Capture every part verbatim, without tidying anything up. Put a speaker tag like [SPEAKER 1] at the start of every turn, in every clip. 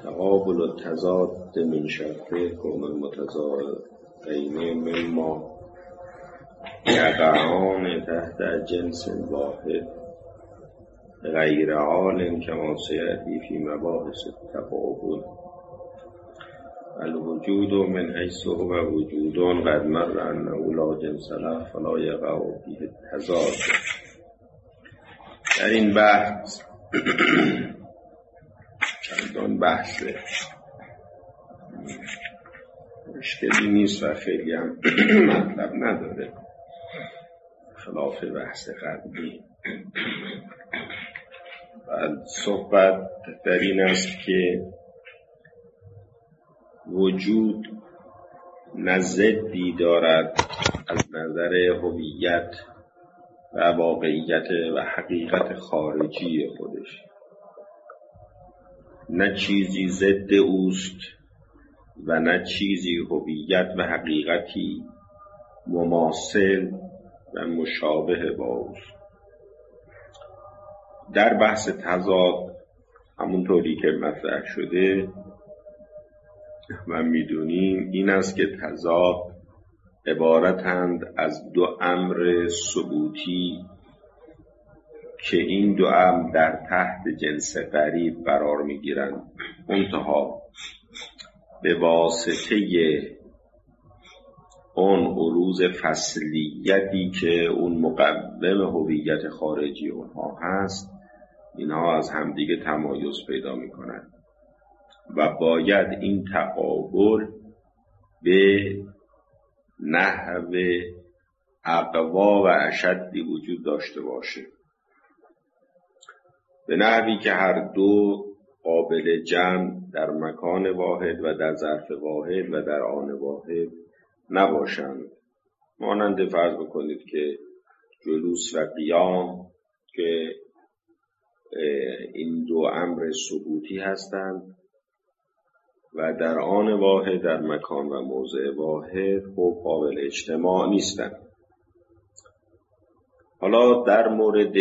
[SPEAKER 1] تقابل التضاد من شرطه کون المتضادین مما یقعان تحت جنس واحد غیر حال کما سیأتی فی مباحث التقابل. الوجود من حیث هو وجود قد مر انه لا جنس له فلا یقع فیه التضاد. در این بحث چندان بحث مشکلی نیست و خیلی هم مطلب نداره خلاف بحث قبلی. و صحبت در این است که وجود نه ضدی دارد از نظر هویت و واقعیت و حقیقت خارجی خودش، نه چیزی ضد اوست و نه چیزی هویت و حقیقتی مماثل و مشابه با اوست. در بحث تضاد همونطوری که مطرح شده و میدونیم این است که تضاد عبارتند از دو امر ثبوتی که این دو امر در تحت جنس قریب قرار میگیرند، منتها به واسطه اون عروض فصلیتی که اون مقوم هویت خارجی اونها هست، اینها از همدیگه تمایز پیدا میکنند و باید این تقابل به نحو اقوا و اشدی وجود داشته باشه، به نحوی که هر دو قابل جمع در مکان واحد و در ظرف واحد و در آن واحد نباشند. مانند فرض بکنید که جلوس و قیام که این دو امر ثبوتی هستند و در آن واحد در مکان و موضع واحد خب قابل اجتماع نیستند. حالا در مورد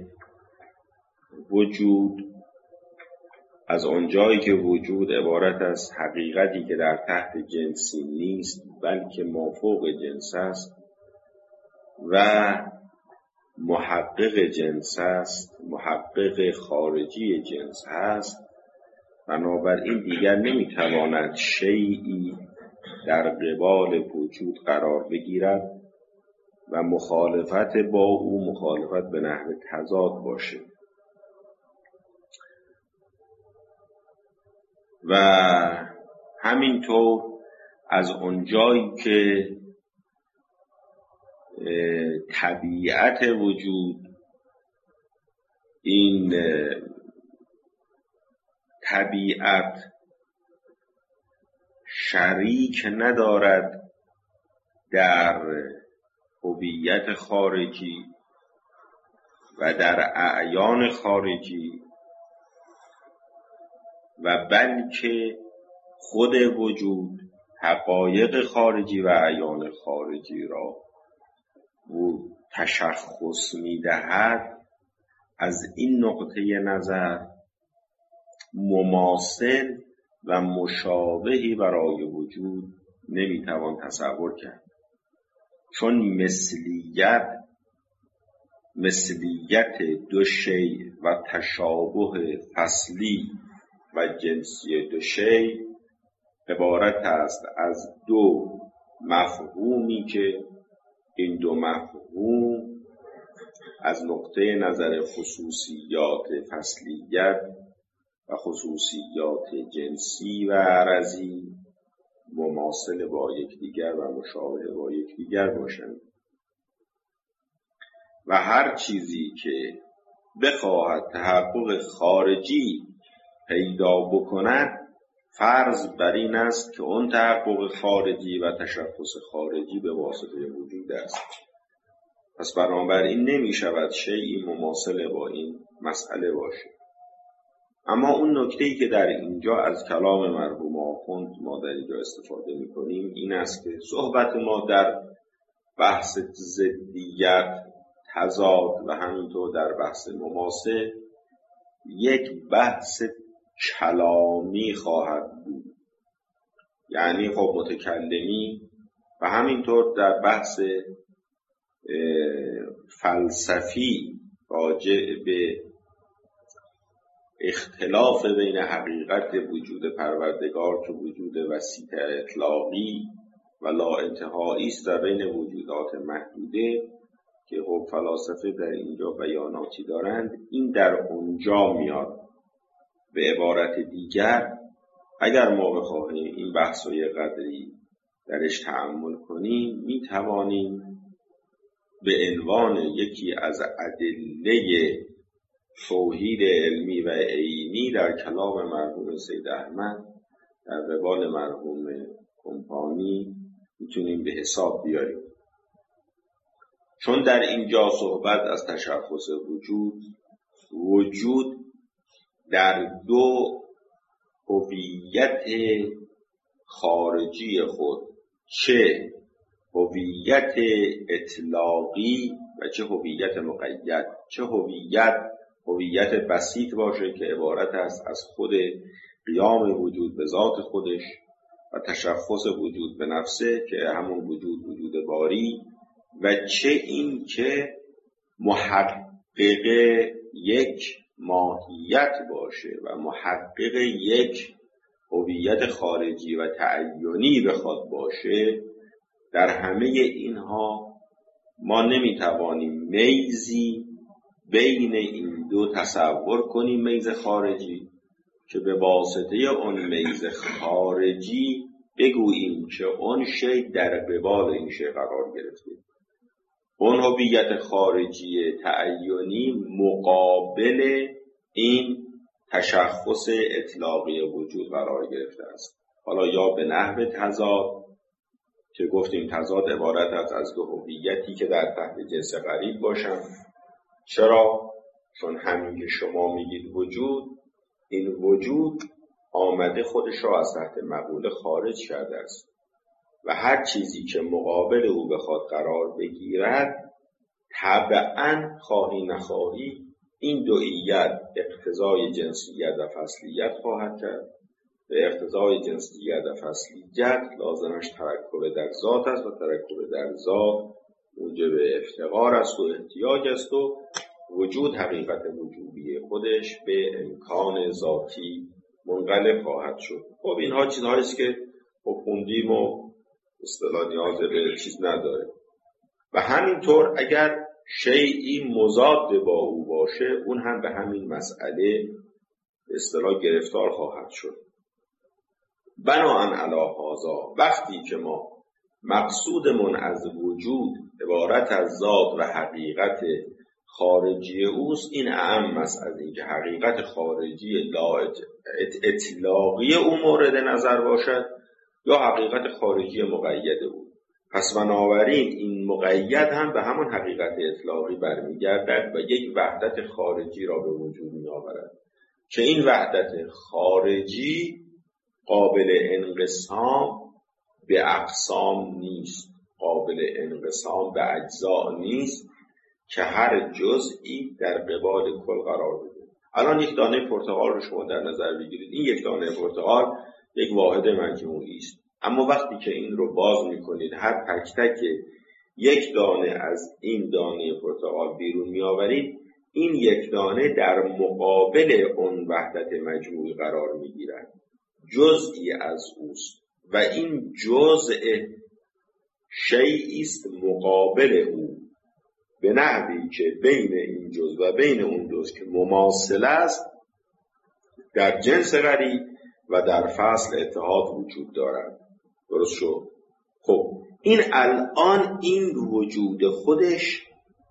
[SPEAKER 1] وجود، از آنجایی که وجود عبارت از حقیقتی که در تحت جنسی نیست بلکه مافوق جنس است و محقق جنس است، محقق خارجی جنس است، بنابراین دیگر نمیتواند شیئی در قبال وجود قرار بگیرد و مخالفت با او مخالفت به نحو تضاد باشه. و همینطور از اونجایی که طبیعت وجود این طبیعت شریک ندارد در هویت خارجی و در اعیان خارجی و بلکه خود وجود حقایق خارجی و اعیان خارجی را او تشخص می‌دهد، از این نقطه نظر مماثل و مشابهی برای وجود نمیتوان تصور کرد، چون مثلیت مثلیت دو شیء و تشابه فصلی و جنسی دو شیء عبارت است از دو مفهومی که این دو مفهوم از نقطه نظر خصوصیات فصلیت و خصوصیات جنسی و عرضی مماثل با یکدیگر و مشابه با یکدیگر باشند و هر چیزی که بخواهد تحقق خارجی پیدا بکند فرض بر این است که اون تحقق خارجی و تشخص خارجی به واسطه وجود است. پس بنابراین نمی شود شیئی مماثل با این مسئله باشه. اما اون نکته‌ای که در اینجا از کلام مرحوم آخوند ما در اینجا استفاده می کنیم این است که صحبت ما در بحث ضدیت، تضاد و همینطور در بحث مماثل یک بحث کلامی خواهد بود، یعنی خب متکلمی. و همینطور در بحث فلسفی راجع به اختلاف بین حقیقت وجود پروردگار که وجود وسیع اطلاقی و لا انتهایی است و بین وجودات محدوده که خب فلاسفه در اینجا بیاناتی دارند، این در اونجا میاد. به عبارت دیگر اگر ما بخواهیم این بحث و قدری درش تأمل کنیم، می توانیم به عنوان یکی از ادله توحید علمی و عینی در کلام مرحوم سید احمد در قبال مرحوم کمپانی میتونیم به حساب بیاریم. چون در اینجا صحبت از تشخص وجود، وجود در دو هویت خارجی خود، چه هویت اطلاقی و چه هویت مقید، چه هویت هویت بسیط باشه که عبارت است از خود قیام وجود به ذات خودش و تشخص وجود به نفسه که همون وجود وجود باری، و چه این که محقق یک ماهیت باشه و محقق یک هویت خارجی و تعینی بخواد باشه. در همه اینها ما نمیتوانیم میزی بین این دو تصور کنیم، میز خارجی، که به واسطه اون میز خارجی بگوییم که اون شی در قبال این شی قرار گرفته. اون هویت خارجی تعینی مقابل این تشخص اطلاقی وجود قرار گرفته است. حالا یا به نحو تضاد که گفتیم تضاد عبارت است از دو هویتی که در تحت جنس قریب باشن. چرا؟ چون همین که شما میگید وجود، این وجود آمده خودش را از تحت مقوله خارج کرده است و هر چیزی که مقابل او بخواد قرار بگیرد طبعاً خواهی نخواهی این دوئیت اقتضای جنسیت و فصلیت خواهد کرد. به اقتضای جنسیت و فصلیت لازمش ترکب در ذات است و ترکب در ذات موجب افتقار است و احتیاج است و وجود حقیقت وجودی خودش به امکان ذاتی منقلب خواهد شد. خب اینها چیزهایی است که خوندیم و اصطلاح نیاز به چیز نداره. و همینطور اگر شیئی مضاد با او باشه، اون هم به همین مسئله اصطلاح گرفتار خواهد شد. بناهن علی هذا، وقتی که ما مقصودمون از وجود عبارت از ذات و حقیقت خارجی اوست، این اعم است از این که حقیقت خارجی لا اطلاقی او مورد نظر باشد یا حقیقت خارجی مقید او. پس بنابراین این مقید هم به همون حقیقت اطلاقی برمیگردد و یک وحدت خارجی را به وجود می آورد که این وحدت خارجی قابل انقسام به اقسام نیست، قابل انقسام به اجزا نیست که هر جزئی در قبال کل قرار بده. الان یک دانه پرتقال رو شما در نظر بگیرید، این یک دانه پرتقال یک واحد مجموعی است، اما وقتی که این رو باز میکنید هر تک تک یک دانه از این دانه پرتقال بیرون میآورید، این یک دانه در مقابل اون وحدت مجموعی قرار میگیرد، جزئی از اوست و این جزء شیئی است مقابل او، به نحوی که بین این جزء و بین اون جزء که مماثل است در جنس قریب و در فصل اتحاد وجود دارد. درست شد؟ خب این الان این وجود خودش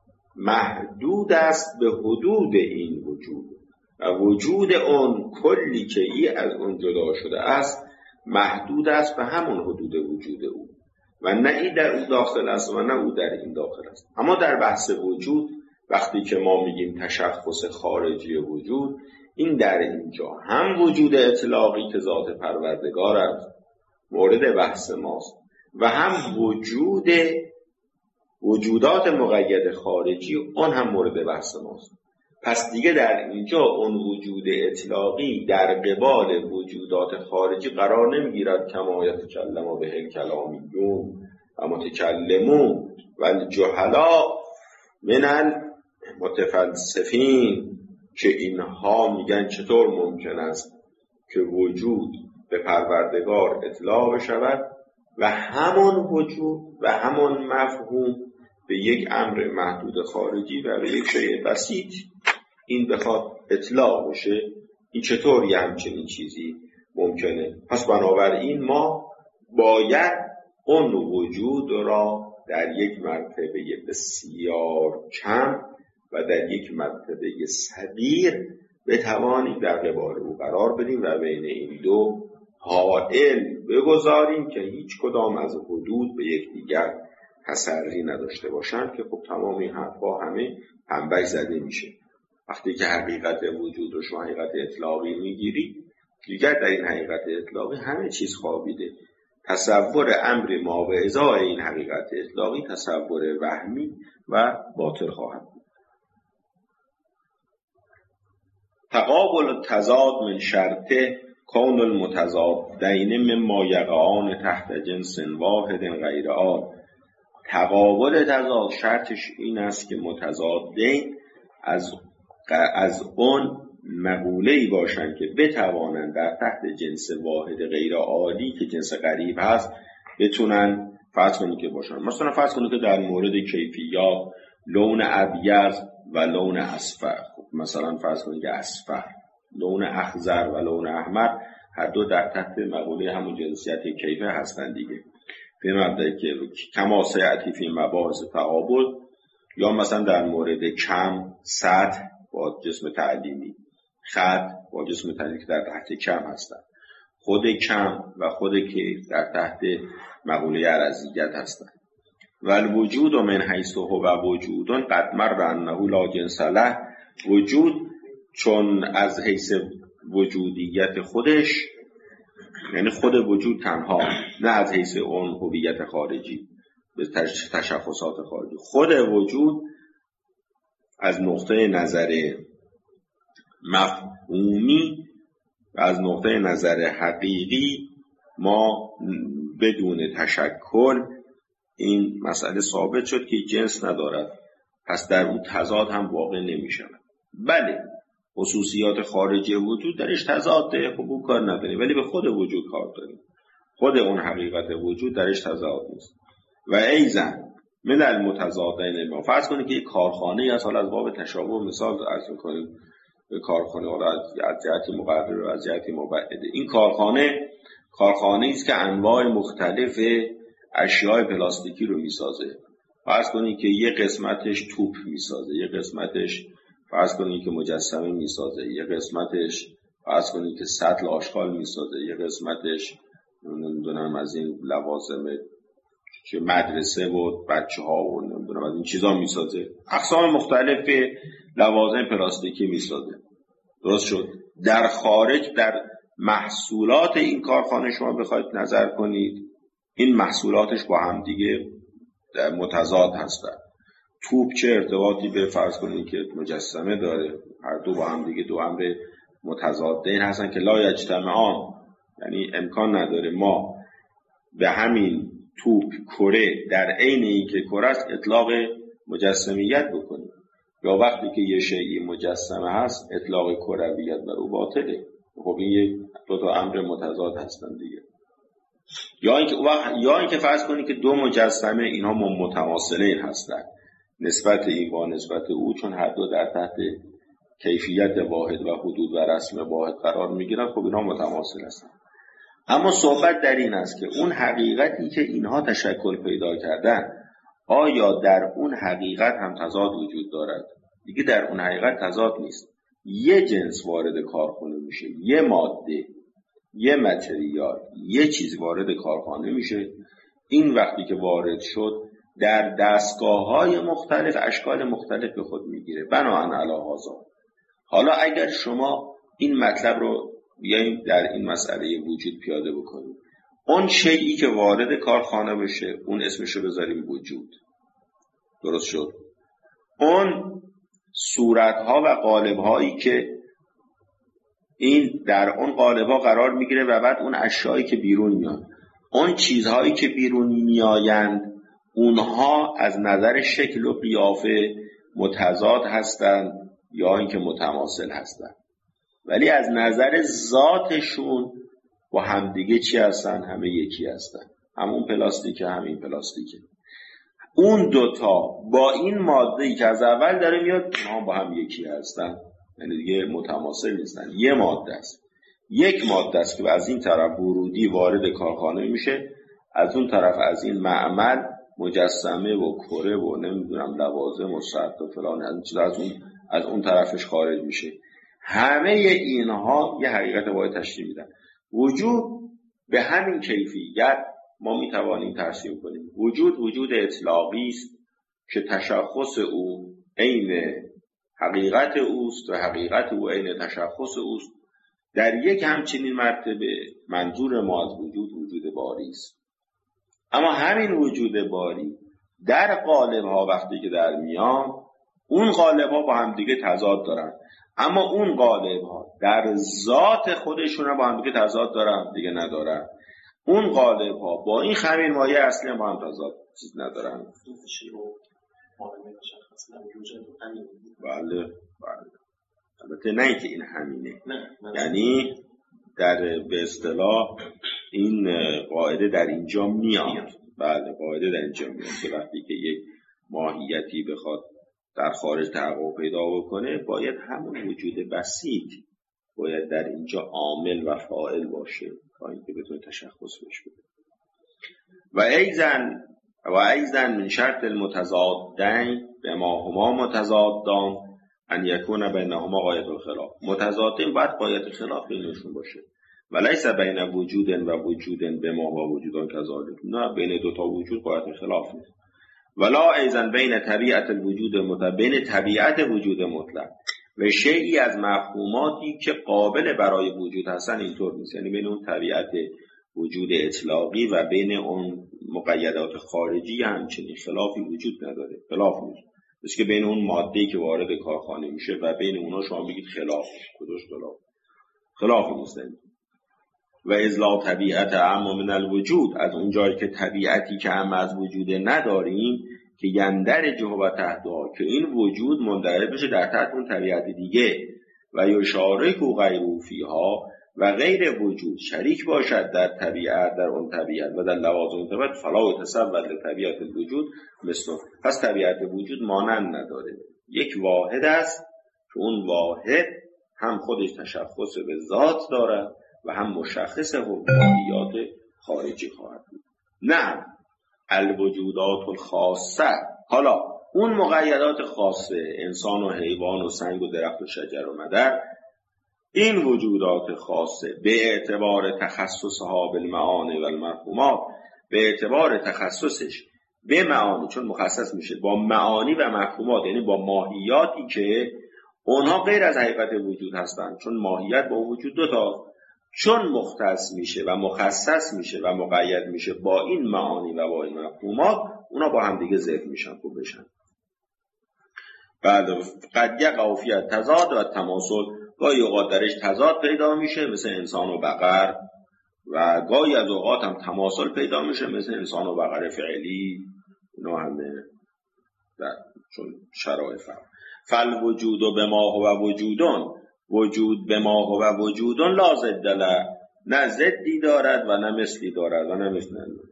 [SPEAKER 1] محدود است به حدود این وجود و وجود اون کلی که ای از اون جدا شده است محدود است به همون حدود وجود او و نه ای در او داخل است و نه او در این داخل است. اما در بحث وجود وقتی که ما میگیم تشخص خارجی وجود، این در اینجا هم وجود اطلاقی که ذات پروردگار است مورد بحث ماست و هم وجود وجودات مقید خارجی اون هم مورد بحث ماست. پس دیگه در اینجا اون وجود اطلاقی در قبال وجودات خارجی قرار نمیگیرد. کما یتکلم به الکلامیون و متکلمون و الجهلا من المتفلسفین، که اینها میگن چطور ممکن است که وجود به پروردگار اطلاق بشود و همان وجود و همان مفهوم به یک امر محدود خارجی و به یک شیء بسیط این بخواد اطلاق بشه. این چطور یه همچنین چیزی ممکنه؟ پس بنابراین ما باید اون وجود را در یک مرتبه بسیار کم و در یک مرتبه صغیر بتوانیم در قبال او قرار بدیم و بین این دو حائل بگذاریم که هیچ کدام از حدود به یکدیگر تسری نداشته باشند، که خب تمام این حرفا همه پنبش زده میشه. وقتی که حقیقت وجود رو شما حقیقت اطلاقی میگیری، دیگر در این حقیقت اطلاقی همه چیز خوابیده. تصور امر ما به ازای این حقیقت اطلاقی تصور وهمی و باطل خواهد بود. تقابل تضاد من شرطه کون المتضادین مما یقعان تحت جنس واحد غیر آن. تقابل تضاد شرطش این است که متضادین از از اون مقوله‌ای باشند که بتوانند در تحت جنس واحد غیر عالی که جنس غریب هست بتونن فرض کنید که باشن. مثلا فرض کنید که در مورد کیفیات لون ابیض و لون اصفر، خب مثلا فرض کنید که اصفر، لون اخضر و لون احمر هر دو در تحت مقوله همون جنسیت کیفه هستند دیگه. به مبدأ که کما سیأتی فی مباحث تقابل، یا مثلا در مورد کم سطح با جسم تعلیمی، خط با جسم تعلیمی که در تحت کم هستند، خود کم و خود کیف در تحت مقوله عرضیت هستند. و الوجود من حیث هو وجودن قد مر انه لا جنس له. وجود چون از حیث وجودیت خودش، یعنی خود وجود تنها، نه از حیث اون هویت خارجی به تشخصات خارجی، خود وجود از نقطه نظر مفهومی و از نقطه نظر حقیقی ما بدون تشکل این مسئله ثابت شد که جنس ندارد، پس در اون تضاد هم واقع نمی شود. بله خصوصیات خارجی وجود درش تضاده، خب اون کار نداریم، ولی به خود وجود کار داریم. خود اون حقیقت وجود درش تضاد نیست. و ایزن من المتضادین ما، فرض کنید که یک کارخانه از حال از باب تشابه مثال عرض می‌کنیم به کارخانه، حالا از جهت مقرر و از جهت مبعد. این کارخانه کارخانه‌ای است که انواع مختلف اشیاء پلاستیکی رو میسازه. فرض کنید که یه قسمتش توپ میسازه، یه قسمتش فرض کنید که مجسمه میسازه، یه قسمتش فرض کنید که سطل آشغال میسازه، یه قسمتش نمیدونم از این لوازم که مدرسه و بچه ها و نمیدونم از این چیزا میسازه، اقسام مختلف لوازم پلاستیکی میسازه. درست شد؟ در خارج در محصولات این کارخانه شما بخواید نظر کنید، این محصولاتش با هم دیگه متضاد هستن. توپ چه ارتباطی به فرض کنید که مجسمه داره؟ هر دو با هم دیگه دو امر متضادین هستن که لا یجتمعان، یعنی امکان نداره ما به همین توپ کره در عین اینکه کره است اطلاق مجسمیت بکنیم، یا وقتی که یه شیء مجسمه هست اطلاق کرویت بر او باطله. خب این دو تا امر متضاد هستن دیگه. یا اینکه یا اینکه فرض کنید که دو مجسمه اینها متماثلین هستند نسبت این با نسبت او، چون هر دو در تحت کیفیت واحد و حدود و رسم واحد قرار میگیرن، خب اینها متماثل هستند. اما صحبت در این است که اون حقیقتی که اینها تشکل پیدا کردن، آیا در اون حقیقت هم تضاد وجود دارد؟ دیگه در اون حقیقت تضاد نیست. یه جنس وارد کارخانه میشه، یه ماده، یه متریال، یه چیز وارد کارخانه میشه. این وقتی که وارد شد در دستگاه‌های مختلف اشکال مختلف به خود میگیره. بناهن علی هذا، حالا اگر شما این مطلب رو بیاییم در این مسئله وجود پیاده بکنیم، اون شیئی که وارد کارخانه بشه اون اسمشو بذاریم وجود. درست شد؟ اون صورتها و قالب‌هایی که این در اون قالب‌ها قرار میگیره و بعد اون اشیایی که بیرون میاد، اون چیزهایی که بیرون میآیند اونها از نظر شکل و قیافه متضاد هستند یا اینکه متماثل هستند، ولی از نظر ذاتشون با همدیگه چی هستن؟ همه یکی هستن. همون پلاستیک همین پلاستیکه. اون دوتا با این ماده‌ای که از اول داره میاد اونها با هم یکی هستن، یعنی دیگه متماثل نیستن. یه ماده است، یک ماده است که از این طرف ورودی وارد کارخانه میشه، از اون طرف از این معمل مجسمه و کره و نمیدونم لوازم و ساعت و فلان از این چیز از اون از اون طرفش خارج میشه. همه اینها یه حقیقت واحد تشکیل میدن. وجود به همین کیفیت ما میتوانیم ترسیم کنیم. وجود وجود اطلاقی است که تشخص او عین حقیقت اوست و حقیقت او عین تشخص اوست. در یک همچنین مرتبه منظور ما از وجود وجود باری است. اما همین وجود باری در قالب‌ها وقتی که در میان، اون قالب‌ها با هم دیگه تضاد دارن، اما اون قالب‌ها در ذات خودشون با هم دیگه تضاد دارن دیگه ندارن. اون قالب‌ها با این خمیر مایع اصلی با هم تضاد چیز ندارن. بله بله. البته نه اینکه این همینه، یعنی در به اصطلاح این قاعده در اینجا میاد. بله قاعده در اینجا میاد که وقتی که یک ماهیتی بخواد در خارج تحقق پیدا بکنه باید همون وجود بسیط باید در اینجا عامل و فاعل باشه تا اینکه بتونه تشخص بشه. و ایزن و ایزن من شرط المتضادین به ما هما متضادان ان یکون بینهما غایت الخلاف. متضادین باید غایت خلاف بینشون باشه. ولیس بین وجود و وجود به ما و وجودان کذالک. نه، بین دو تا وجود غایت خلاف نیست. ولا ایزن بین طبیعت الوجود مطلق، بین طبیعت وجود مطلق و شیئی از مفهوماتی که قابل برای وجود هستن اینطور نیست. یعنی بین اون طبیعت وجود اطلاقی و بین اون مقیدات خارجی همچنین خلافی وجود نداره. خلاف نیست. مثل که بین اون ماده‌ای که وارد کارخانه میشه و بین اونا شما بگید خلاف، کدوش خلاف؟ خلاف نیست. و اذ طبیعت اعم من الوجود، از اون جایی که طبیعتی که هم از وجود نداریم که یندرج و تحتها، که این وجود مندرج بشه در تحت اون طبیعت دیگه، و یشارک و غیره فیها، و غیر وجود شریک باشد در طبیعت، در اون طبیعت و در لوازم طبیعت، فلا تصور طبیعت الوجود مثل. پس طبیعت وجود مانند نداره. یک واحد است که اون واحد هم خودش تشخص به ذات داره و هم مشخص حکمیات خارجی خواهد بود. نه الوجودات الخاصه، حالا اون مقیدات خاصه، انسان و حیوان و سنگ و درخت و شجر و مدر، این وجودات خاصه به اعتبار تخصصها بالمعانی و المفهومات، به اعتبار تخصصش به معانی، چون مخصص میشه با معانی و مفهومات، یعنی با ماهیاتی که اونها غیر از حقیقت وجود هستند، چون ماهیت با وجود دو تا، چون مختص میشه و مخصص میشه و مقید میشه با این معانی و با این مفهومات، اونا با هم دیگه ضد میشن، خوب بشن. بعد قد یقع فی التضاد و تماثل، گاهی اوقات درش تضاد پیدا میشه مثل انسان و بقر، و گاهی از اوقات هم تماثل پیدا میشه مثل انسان و بقر فعلی. اینا همه در چون شرایط فرق. فل وجود و به ما هو وجودون، وجود به ما هو وجودون لا ضد له، نه ضدی دارد و نه مثلی دارد و نه مثلی ندارد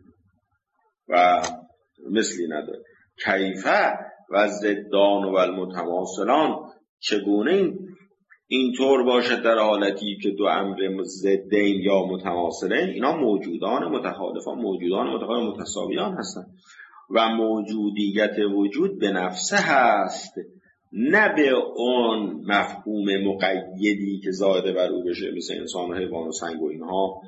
[SPEAKER 1] و مثلی ندارد. کیفه و ضدان و المتماثلان، چگونه این اینطور باشد در حالتی که دو امر ضدین یا متماثلین، اینا موجودان متخالفان، موجودان متخالف متساویان هستند و موجودیت وجود به نفسه هست، نه به اون مفهوم مقیدی که زاده بر او بشه مثل انسان و حیوان و سنگ و اینها.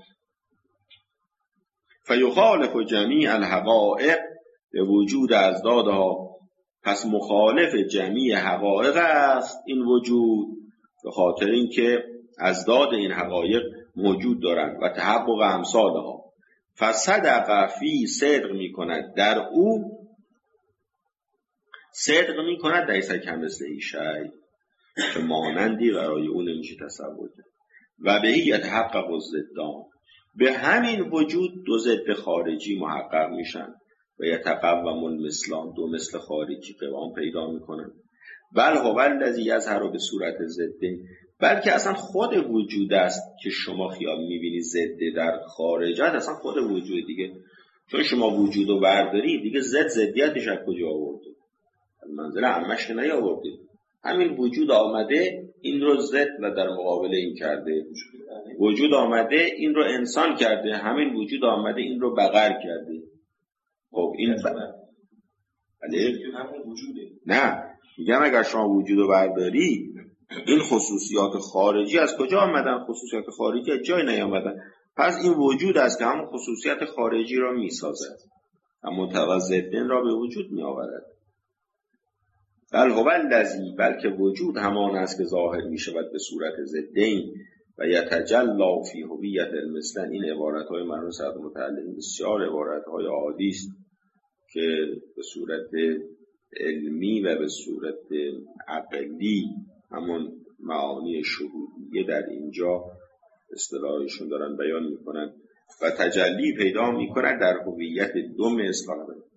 [SPEAKER 1] فیخالف جمیع الحقائق به وجود ازدادها، پس مخالف جمیع حقایق است این وجود، به خاطر اینکه ازداد این حقایق موجود دارند و تحقق امثالها. فصدق فی، صدق می کند در او صدق میکند در ایسا کم مثل ایشای که مانندی برای اون نمیشه تصور کرد. و به یتحقق الضدان، به همین وجود دو ضد خارجی محقق میشن و یتقوم المثلان، دو مثل خارجی قوام پیدا میکنن. بل هو الذی یظهر به صورت ضد، بلکه اصلا خود وجود است که شما خیال میبینی ضد در خارج است، اصلا خود وجود دیگه. چون شما وجود رو برداری دیگه ضد ضدیتش از کجا آورده؟ از منزل عمش که نیاورده. همین وجود آمده این رو ضد و در مقابل این کرده. وجود آمده این رو انسان کرده، همین وجود آمده این رو بقر کرده. خب این ب... بله همین وجوده. نه میگم اگر شما وجود رو برداری این خصوصیات خارجی از کجا آمدن؟ خصوصیات خارجی از جای نیامدن. پس این وجود است که همون خصوصیات خارجی را میسازد و متوضدن را به وجود می آورد. بل هو الذی، بلکه وجود همان است که ظاهر می شود به صورت ضدین و یتجلی فی هویت المثلین. این عبارت های مرحوم سعد متعلم بسیار عبارت های عالی است که به صورت علمی و به صورت عقلی همون معانی شهودیه در اینجا اصطلاحشون دارن بیان میکنن و تجلی پیدا میکنن در هویت دو مثل.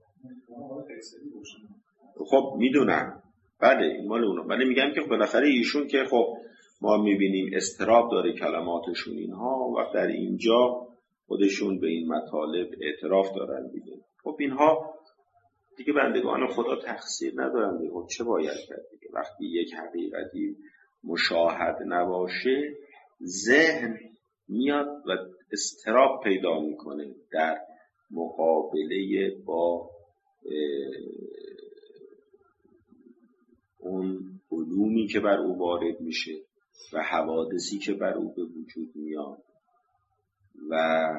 [SPEAKER 1] خب میدونم بله این مال اونو، ولی میگم که بالاخره ایشون که خب ما میبینیم استراب داره کلماتشون اینها و در اینجا خودشون به این مطالب اعتراف دارن دیگه. خب اینها دیگه بندگان خدا تقصیر ندارن دیگه. خب چه باید کرد دیگه؟ وقتی یک حقیقتی مشاهد نباشه ذهن میاد و استراب پیدا میکنه در مقابله با اون علومی که بر او وارد میشه و حوادثی که بر او به وجود میاد و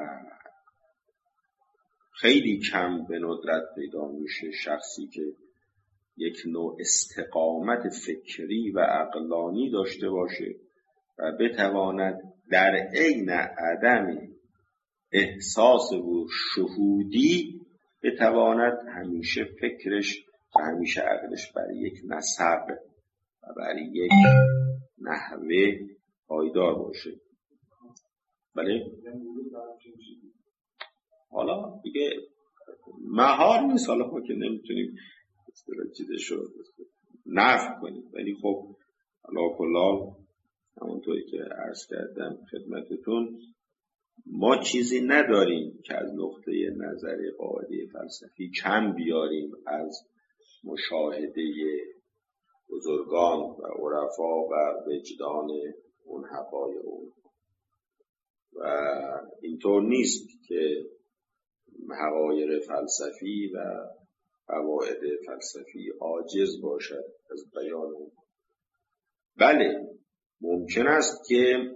[SPEAKER 1] خیلی کم به ندرت پیدا میشه شخصی که یک نوع استقامت فکری و عقلانی داشته باشه و بتواند در عین عدم احساس و شهودی بتواند همیشه فکرش و همیشه عقلش برای یک نسق و برای یک نحوه پایدار باشه. بله؟ حالا دیگه مهار نیست، حالا ما که نمیتونیم چیزش رو نفی کنیم، ولی خب حالا کلال همونطوری که عرض کردم خدمتتون ما چیزی نداریم که از نقطه نظر قاعده فلسفی کم بیاریم از مشاهده بزرگان و عرفا و وجدان اون حقایق اون. و اینطور نیست که حقایق فلسفی و قواعد فلسفی عاجز باشد از بیان اون. بله ممکن است که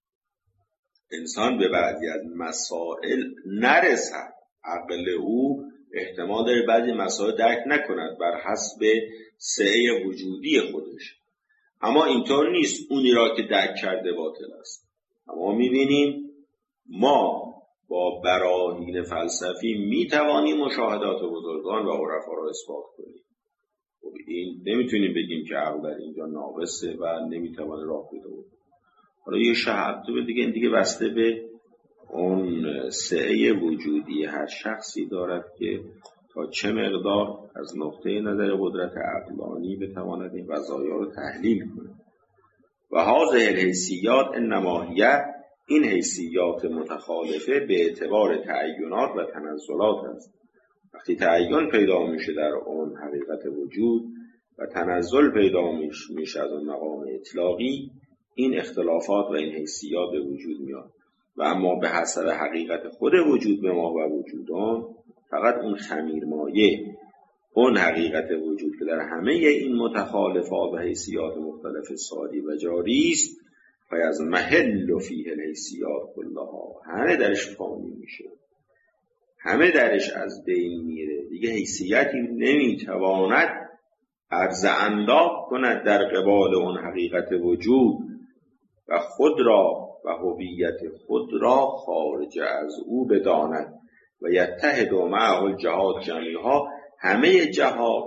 [SPEAKER 1] انسان به بعضی از مسائل نرسد، عقل او احتمال داره بعضی مسائل درک نکند بر حسب سعی وجودی خودش، اما اینطور نیست اونی را که درک کرده باطل است. اما می‌بینیم ما با براهین فلسفی میتوانیم مشاهدات بزرگان و عرفا را اثبات کنیم. خب این نمیتونیم بگیم که عقل در اینجا ناقصه و نمیتوانه راه پیدا کنه. حالا یه شهادت دیگه این دیگه بسته به اون سعی وجودی هر شخصی دارد که تا چه مقدار از نقطه نظر قدرت عقلانی بتواند این قضایا رو تحلیل کنه. و هذه الحیثیات انما هی، این حیثیات متخالفه به اعتبار تعینات و تنزلات است. وقتی تعین پیدا میشه در اون حقیقت وجود و تنزل پیدا میشه از اون مقام اطلاقی، این اختلافات و این حیثیات به وجود میاد. و اما به حسب حقیقت خود وجود به ما و وجودان فقط اون خمیر مایه، اون حقیقت وجود که در همه این متخالفات و حیثیات مختلف ساری و جاری است و از محل و فیه الحیثیات کلها، همه درش فانی میشه، همه درش از بین میره، دیگه حیثیتی نمیتواند عرض انداق کند در قبال اون حقیقت وجود و خود را و هویت خود را خارج از او بداند و یتحد معه الجهات جمیعها، همه جهات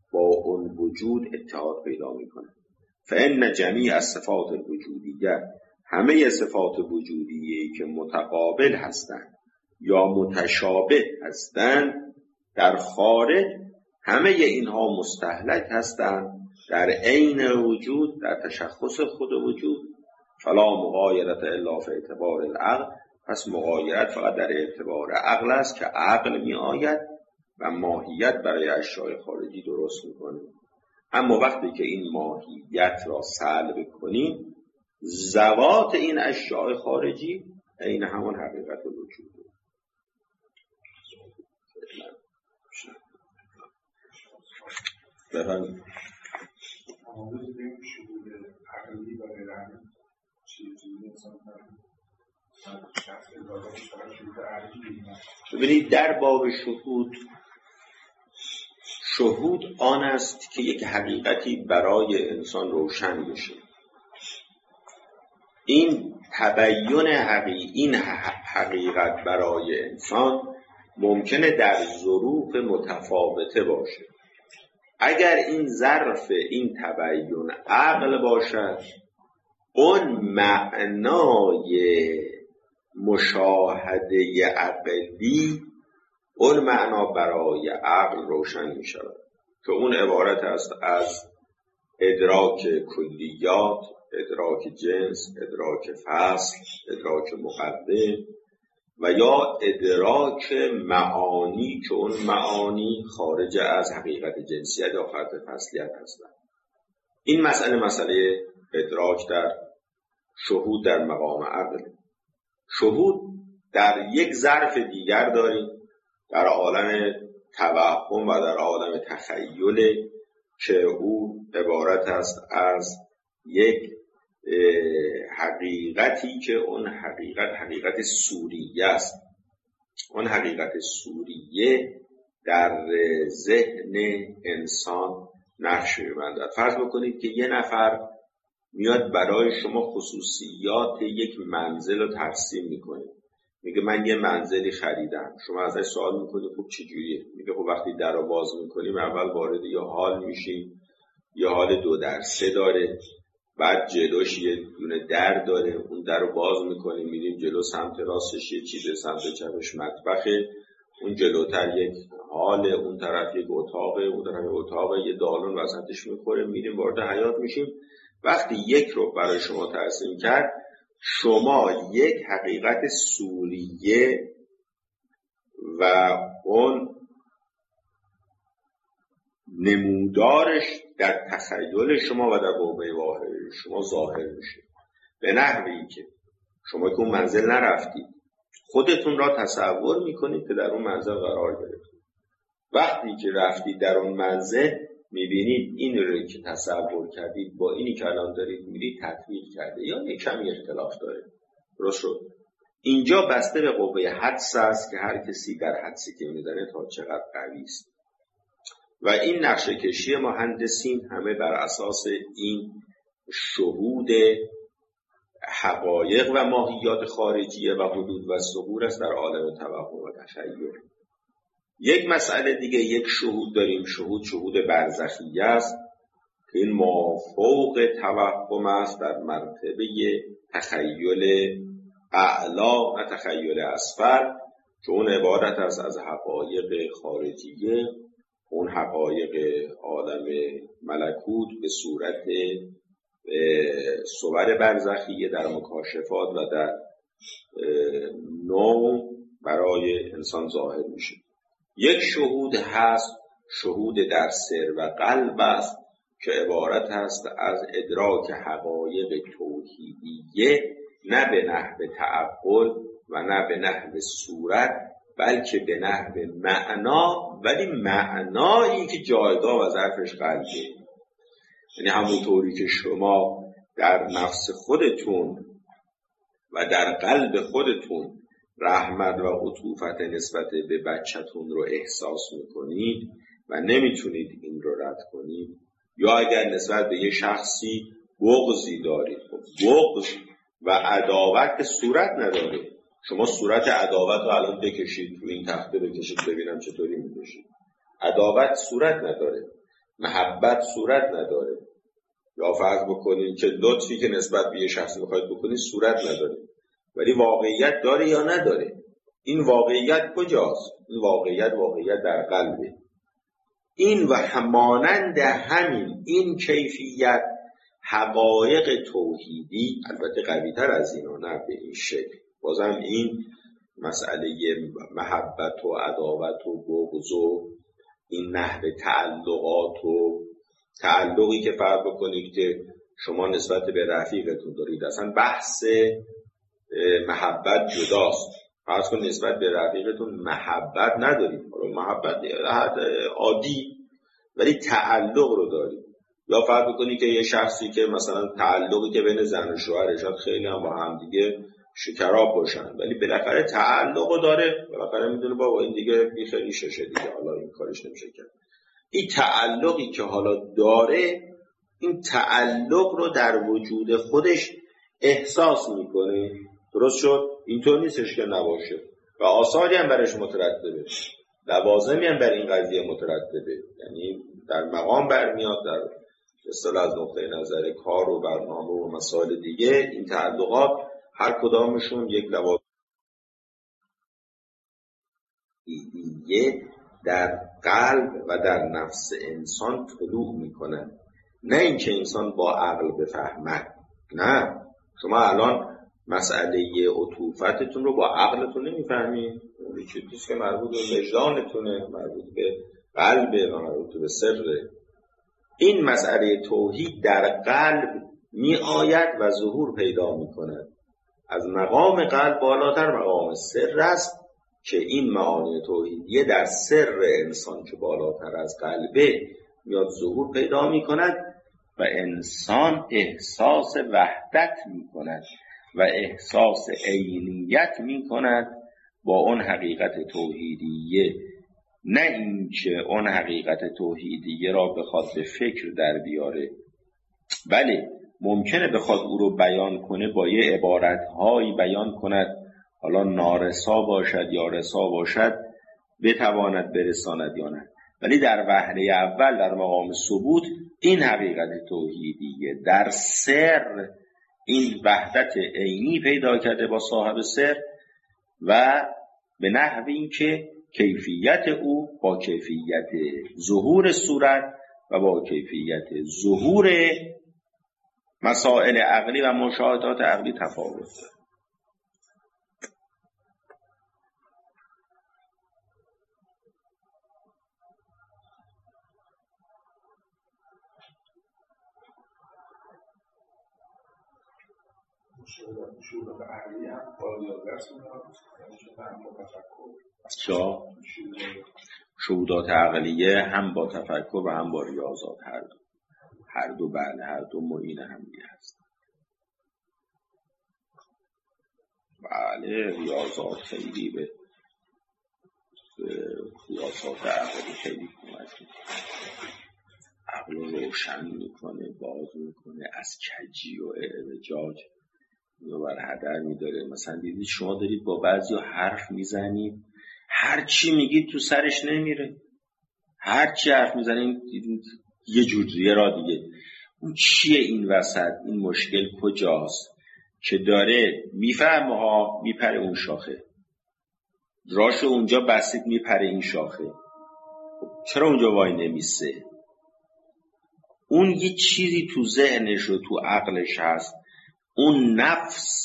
[SPEAKER 1] با اون وجود اتحاد پیدا میکنه. فإن جمیع الصفات الوجودیه، همه صفات وجودیه که متقابل هستند یا متشابه هستند در خارج، همه اینها مستهلک هستند در عین وجود، در تشخص خود وجود. فلا مغایرت الا فی اعتبار العقل، پس مغایرت فقط در اعتبار عقل است که عقل می آید و ماهیت برای اشیاء خارجی درست میکنه. اما وقتی که این ماهیت را سلب کنیم، ذوات این اشیاء خارجی عین همان حقیقت وجود. بفرمایید.
[SPEAKER 2] آموز بین شهود عقلی و غیرعقلی چیزی انسان
[SPEAKER 1] ببینید در باب شهود، شهود آن است که یک حقیقتی برای انسان روشن بشه. این تبیین حقیقی، این حقیقت برای انسان ممکنه در ظروف متفاوته باشه. اگر این ظرف این تبیین عقل باشد، اون معنای مشاهده عقلی، اون معنا برای عقل روشن می شود که اون عبارت است از ادراک کلیات، ادراک جنس، ادراک فصل، ادراک مقدم و یا ادراک معانی که اون معانی خارج از حقیقت جنسیت یا حقیقت فصلیت هستند. این مسئله مسئله ادراک در شهود در مقام عقل. شهود در یک ظرف دیگر داریم، در عالم توهم و در عالم تخیل که او عبارت است از یک حقیقتی که اون حقیقت حقیقت صوریه است. اون حقیقت صوریه در ذهن انسان نقش می‌بندد. فرض بکنید که یه نفر میاد برای شما خصوصیات یک منزل رو ترسیم میکنه. میگه من یه منزلی خریدم. شما ازش سوال میکنید خب چجوریه؟ میگه خب وقتی در رو باز میکنیم اول وارد یه حال میشیم، یه حال دو در سه داره، بعد جلوش یه دونه در داره، اون در رو باز میکنیم میریم جلو، سمت راستش یه چیزه، سمت چپش مطبخه، اون جلوتر یک حاله، اون طرف یک اتاقه، اون طرف یک اتاقه، یه دالون وسطش میخوره، میریم وارد حیاط میشیم. وقتی یک رو برای شما ترسیم کرد، شما یک حقیقت صوریه و اون نمودارش در تخیل شما و در قوه واحد شما ظاهر میشه، به نحوی که شما که اون منزل نرفتید خودتون را تصور میکنید که در اون منزل قرار گرفتید. وقتی که رفتید در اون منزل میبینید این رو که تصور کردید با اینی که الان دارید میرید تطبیق کرده یا یک کمی اختلاف داره. درست شد؟ اینجا بسته به قوه حدس است که هر کسی در حدسی که میزنه تا چقدر قوی است. و این نقشه کشی مهندسین همه بر اساس این شهود حقایق و ماهیات خارجیه و حدود و ظهور است در عالم توهم و تخیل. یک مسئله دیگه، یک شهود داریم، شهود شهود برزخیه است که این مافوق توهم است در مرتبه تخیل اعلا و تخیل اسفل، که اون عبارت است از حقایق خارجیه، اون حقایق عالم ملکوت به صورت صور برزخیه در مکاشفات و در نوم برای انسان ظاهر میشه. یک شهود هست شهود در سر و قلب است که عبارت هست از ادراک حقایق توحیدیه، نه به نحو تعقل و نه به نحو صورت، بلکه به نحو معنا، ولی معنایی که جایگاه و ظرفش قلبه. یعنی همونطوری که شما در نفس خودتون و در قلب خودتون رحمت و عطوفت نسبت به بچه‌تون رو احساس میکنید و نمیتونید این رو رد کنید، یا اگر نسبت به یه شخصی بغضی دارید، بغض و عداوت صورت نداره. شما صورت عداوت رو الان بکشید روی این تخته بکشید ببینم چطوری میکشید. عداوت صورت نداره. محبت صورت نداره. یا فرض بکنید که لطفی که نسبت به یه شخصی بخواید بکنید صورت نداره، ولی واقعیت داره یا نداره؟ این واقعیت کجاست؟ این واقعیت واقعیت در قلبه. این و همانند همین این کیفیت حقایق توحیدی، البته قوی‌تر از اینا، نه به این شکل. بازم این مسئله محبت و عداوت و بغض و این نحو تعلقات و تعلقی که فرض بکنید که شما نسبت به رفیقتون دارید، اصلا بحث محبت جداست. فرض کن نسبت به رفیقتون محبت ندارید، محبت عادی، ولی تعلق رو دارید. یا فرض بکنید که یه شخصی که مثلا تعلقی که بین زن و شوهرش خیلی هم با هم دیگه شکراب باشن، ولی بالاخره تعلق رو داره، بالاخره میدونه بابا این دیگه بی خیلی ششه دیگه، حالا این کارش نمیشه کرد. این تعلقی که حالا داره، این تعلق رو در وجود خودش احساس میکنه. درست شد؟ اینطور نیستش که نباشه و آثاری هم برش مترتبه، لوازمی هم بر این قضیه مترتبه، یعنی در مقام برمیاد، در اصطلاح از نقطه نظر کار و برنامه و مسائل دیگه، این تعلقات هر کدامشون یک لوازم در قلب و در نفس انسان طلوع میکنن. نه اینکه انسان با عقل بفهمد، نه. شما الان مسئله عطوفتتون رو با عقلتون نمیفهمید، اون چیزی که مربوط به وجدانتونه، مربوط به قلبه و مربوط به سره. این مسئله توحید در قلب می آید و ظهور پیدا می کند. از مقام قلب بالاتر مقام سر است که این معانی توحیدیه در سر انسان که بالاتر از قلبه میاد ظهور پیدا می کند و انسان احساس وحدت می کند و احساس عینیت می کند با اون حقیقت توحیدیه. نه اینکه اون حقیقت توحیدیه را بخواد به فکر در بیاره. بله ممکنه بخواد او رو بیان کنه، با یه عبارتهایی بیان کند، حالا نارسا باشد یا رسا باشد، بتواند برساند یا نه، ولی در وهله اول در مقام ثبوت این حقیقت توحیدیه در سر این وحدت عینی پیدا کرده با صاحب سر و به نحو این که کیفیت او با کیفیت ظهور صورت و با کیفیت ظهور مسائل عقلی و مشاهدات عقلی تفاوت.
[SPEAKER 2] شهودات عقلی هم با یادرس
[SPEAKER 1] چا؟ شهودات عقلیه هم با تفکر و هم با ریاضات، هر دو هر دو بله هر دو معین هم دیگه هست. بله ریاضات خیلی به ریاضات عقلی خیلی کمک میکنه، عقل رو روشن میکنه، باز میکنه، از کجی و اعوجاج رو بر هدر میداره. مثلا دیدید شما دارید با بعضی حرف میزنید، هر چی میگید تو سرش نمیره، هر چی حرف میزنید یه جوریه را دیگه. اون چیه این وسط؟ این مشکل کجاست که داره میفهمه ها، میپره اون شاخه، راشو اونجا بسید میپره این شاخه، چرا اونجا وای نمیسه؟ اون یه چیزی تو ذهنش و تو عقلش هست، اون نفس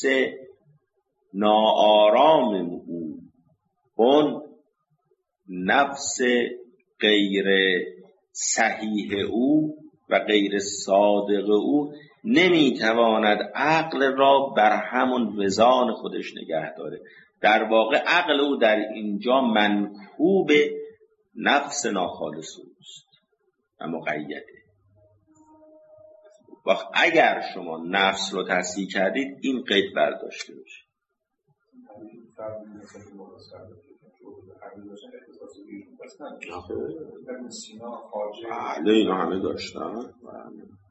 [SPEAKER 1] ناآرام او، اون نفس غیر صحیح او و غیر صادق او نمیتواند عقل را بر همون وزان خودش نگه داره. در واقع عقل او در اینجا منکوب نفس ناخالص اوست و مقیده. وقت اگر شما نفس رو تصحیح کردید این قید برداشته بشه. بله اینا همه داشتن.